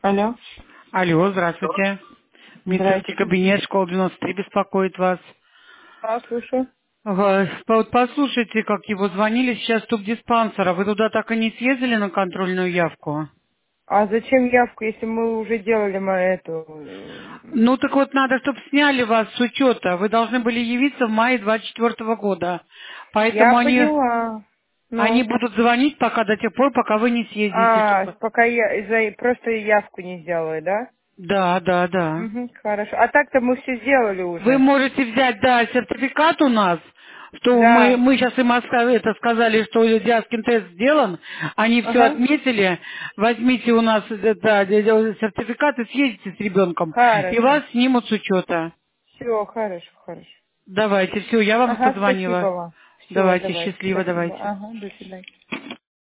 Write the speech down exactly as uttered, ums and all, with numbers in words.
Алло. Алло, здравствуйте. Медицинский Здрасте. кабинет, школа девяносто три беспокоит вас. А, слушаю. Ага, вот послушайте, как его звонили сейчас в тубдиспансера. Вы туда так и не съездили на контрольную явку? А зачем явку, если мы уже делали мы эту... м, Ну так вот надо, чтобы сняли вас с учета. Вы должны были явиться в мае двадцать четвёртого года. Я Поэтому они, поняла. они Ну. будут звонить пока до тех пор, пока вы не съездите. А, Чтобы... пока я из-за просто явку не сделала, да? Да, да, да. Угу, хорошо. А так-то мы все сделали Вы уже. можете взять, да, сертификат у нас, что мы, Да. мы сейчас им оста- это сказали, что Диаскин тест сделан, они все Ага. отметили, возьмите у нас э, да, де- де- сертификат и съездите с ребенком, и Хорошо. вас снимут с учета. Все, хорошо, хорошо. Давайте, все, я вам Ага, спасибо позвонила. вам. Все, Давайте, давайте, счастливо, спасибо. давайте. Ага, до свидания.